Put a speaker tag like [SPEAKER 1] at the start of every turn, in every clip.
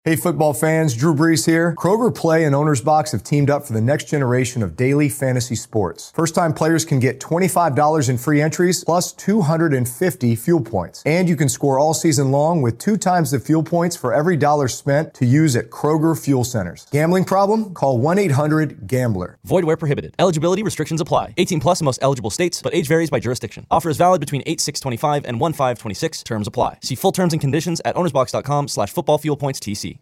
[SPEAKER 1] Hey football fans, Drew Brees here. Kroger Play and Owner's Box have teamed up for the next generation of daily fantasy sports. First-time players can get $25 in free entries plus 250 fuel points. And you can score all season long with 2 times the fuel points for every dollar spent to use at Kroger Fuel Centers. Gambling problem? Call 1-800-GAMBLER.
[SPEAKER 2] Void where prohibited. Eligibility restrictions apply. 18 plus in most eligible states, but age varies by jurisdiction. Offer is valid between 8/6/25 and 1/5/26. Terms apply. See full terms and conditions at ownersbox.com/footballfuelpointstc.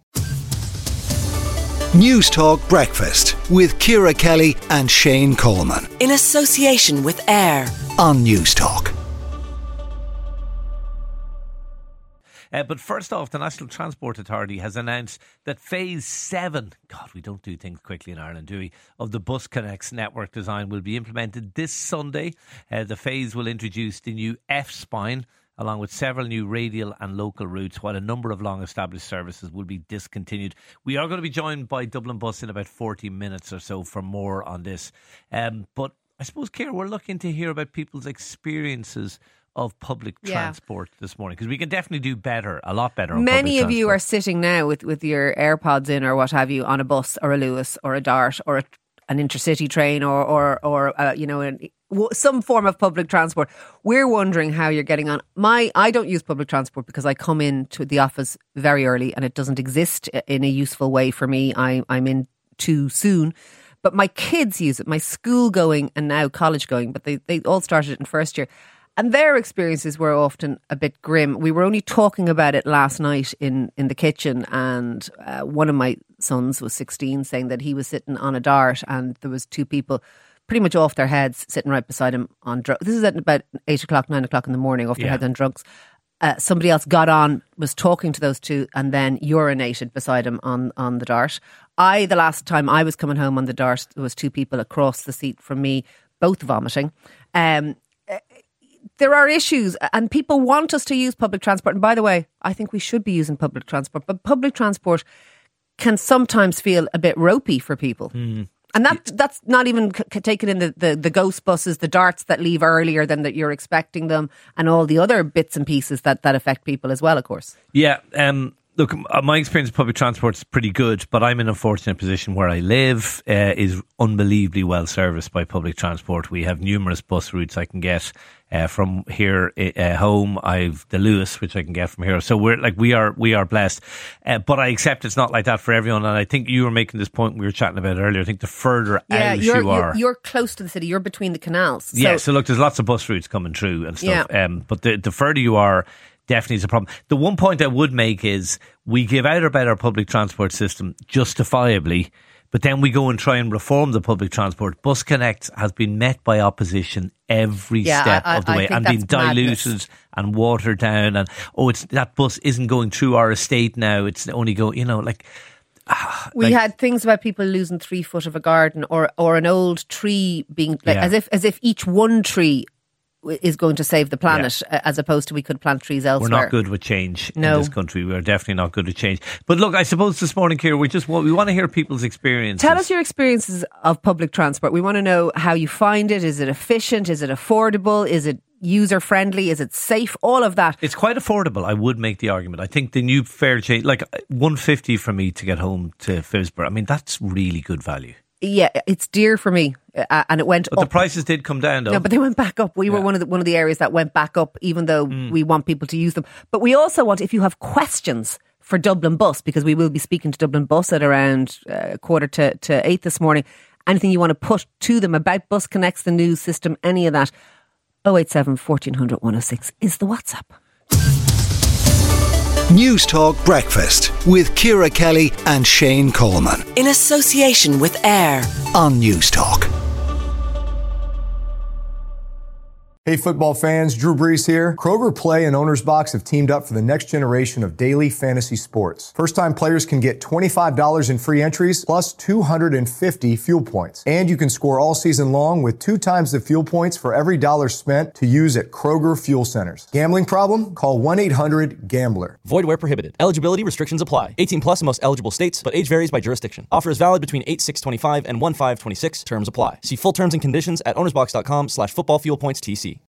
[SPEAKER 3] News Talk Breakfast with Ciara Kelly and Shane Coleman.
[SPEAKER 4] In association with AIR
[SPEAKER 3] on News Talk.
[SPEAKER 5] But first off, the National Transport Authority has announced that Phase 7, God, we don't do things quickly in Ireland, do we, of the Bus Connects network design will be implemented this Sunday. The phase will introduce the new F-spine, along with several new radial and local routes, while a number of long-established services will be discontinued. We are going to be joined by Dublin Bus in about 40 minutes or so for more on this. But I suppose, Ciara, we're looking to hear about people's experiences of public transport this morning, because we can definitely do better, a lot better on
[SPEAKER 6] Many
[SPEAKER 5] public
[SPEAKER 6] of you
[SPEAKER 5] transport.
[SPEAKER 6] are sitting now with your AirPods in or what have you on a bus or a Lewis or a Dart or an intercity train or some form of public transport. We're wondering how you're getting on. I don't use public transport because I come into the office very early and it doesn't exist in a useful way for me. I'm in too soon. But my kids use it, my school going and now college going, but they all started it in first year. And their experiences were often a bit grim. We were only talking about it last night in the kitchen, and one of my sons was 16 saying that he was sitting on a Dart and there was 2 people pretty much off their heads sitting right beside him on drugs. This is at about 8 o'clock, 9 o'clock in the morning, off their heads on drugs. Somebody else got on, was talking to those 2 and then urinated beside him on the Dart. The last time I was coming home on the Dart, there was 2 people across the seat from me, both vomiting. There are issues and people want us to use public transport. And by the way, I think we should be using public transport, but public transport can sometimes feel a bit ropey for people. And that's not even taken in the ghost buses, the Darts that leave earlier than that you're expecting them, and all the other bits and pieces that affect people as well, of course.
[SPEAKER 5] Yeah, look, my experience of public transport is pretty good, but I'm in a fortunate position where I live is unbelievably well serviced by public transport. We have numerous bus routes I can get from here home. I've the Lewis, which I can get from here. So we are blessed. But I accept it's not like that for everyone. And I think you were making this point we were chatting about earlier. I think the further out you are,
[SPEAKER 6] you're close to the city. You're between the canals.
[SPEAKER 5] So look, there's lots of bus routes coming through and stuff.
[SPEAKER 6] Yeah.
[SPEAKER 5] But the further you are, definitely is a problem. The one point I would make is we give out about our public transport system justifiably, but then we go and try and reform the public transport. Bus Connect has been met by opposition every step of the way and been diluted and watered down. And that bus isn't going through our estate now. It's only going,
[SPEAKER 6] we had things about people losing 3 foot of a garden or an old tree being as if each one tree is going to save the planet, as opposed to we could plant trees elsewhere.
[SPEAKER 5] We're not good with change in this country. We're definitely not good with change. But look, I suppose this morning, Ciara, we want to hear people's experiences.
[SPEAKER 6] Tell us your experiences of public transport. We want to know how you find it. Is it efficient? Is it affordable? Is it user friendly? Is it safe? All of that.
[SPEAKER 5] It's quite affordable. I would make the argument. I think the new fare change, like $150 for me to get home to Phibsborough, I mean, that's really good value.
[SPEAKER 6] Yeah, it's dear for me, and it went
[SPEAKER 5] but
[SPEAKER 6] up.
[SPEAKER 5] The prices did come down, though.
[SPEAKER 6] No, but they went back up. We were one of the areas that went back up, even though we want people to use them. But we also want, if you have questions for Dublin Bus, because we will be speaking to Dublin Bus at around 7:45 this morning, anything you want to put to them about Bus Connects, the news system, any of that, 087 1400 106 is the WhatsApp.
[SPEAKER 3] News Talk Breakfast with Ciara Kelly and Shane Coleman.
[SPEAKER 4] in association with AIR
[SPEAKER 3] on News Talk.
[SPEAKER 1] Hey football fans, Drew Brees here. Kroger Play and Owner's Box have teamed up for the next generation of daily fantasy sports. First-time players can get $25 in free entries plus 250 fuel points. And you can score all season long with 2 times the fuel points for every dollar spent to use at Kroger Fuel Centers. Gambling problem? Call 1-800-GAMBLER.
[SPEAKER 2] Void where prohibited. Eligibility restrictions apply. 18 plus in most eligible states, but age varies by jurisdiction. Offer is valid between 8/6/25 and 1/5/26. Terms apply. See full terms and conditions at ownersbox.com/footballfuelpointstc.